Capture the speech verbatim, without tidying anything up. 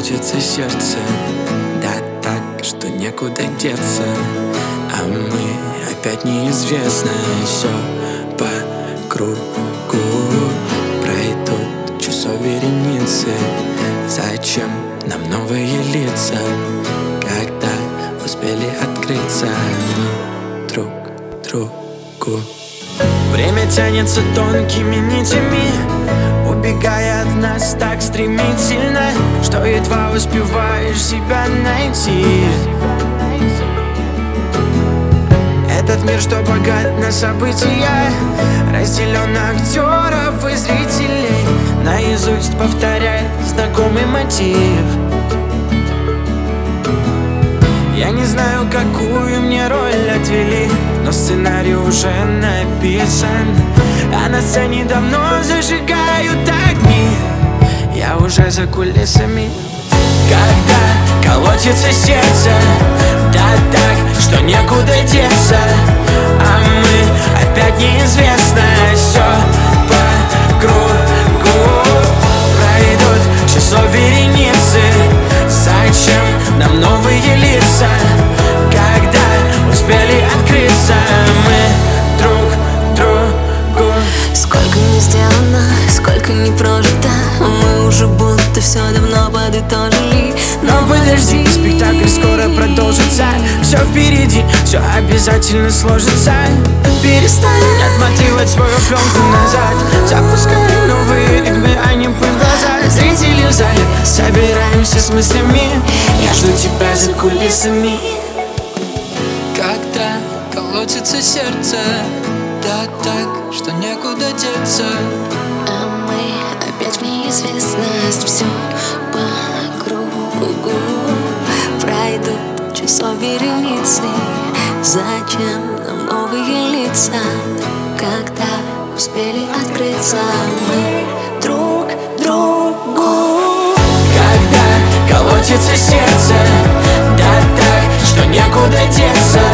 колотится сердце, да так, что некуда деться. А мы опять неизвестно, все по кругу. Пройдут часов вереницы. Зачем нам новые лица, когда успели открыться друг другу? Время тянется тонкими нитями, убегая от нас так стремительно, что едва успеваешь себя найти. Этот мир, что богат на события, разделен на актеров и зрителей, наизусть повторяет знакомый мотив. Я не знаю, какую мне роль отвели, но сценарий уже написан, а на сцене давно зажигают огни. Я уже за кулисами. Когда колотится сердце, да так, что некуда деться, а мы опять неизвестно, все по кругу. Пройдут часов вереницы. Зачем нам новые лица, когда успели открыться мы друг другу? Сколько не сделано, сколько не прожито, мы уже будто все давно подытожили. Но подожди, спектакль скоро продолжится. Все впереди, все обязательно сложится. Перестань отматывать свою пленку назад, запускай новые ритмы, а не пыль в глаза. Зрители в зале, собираемся с мыслями, я жду тебя за кулисами. Когда колотится сердце, да так, что некуда деться, а мы опять в неизвестность. Все по кругу. Пройдут часов вереницы. Зачем нам новые лица, когда успели открыться мы друг другу? Когда колотится сердце, да так, что некуда деться,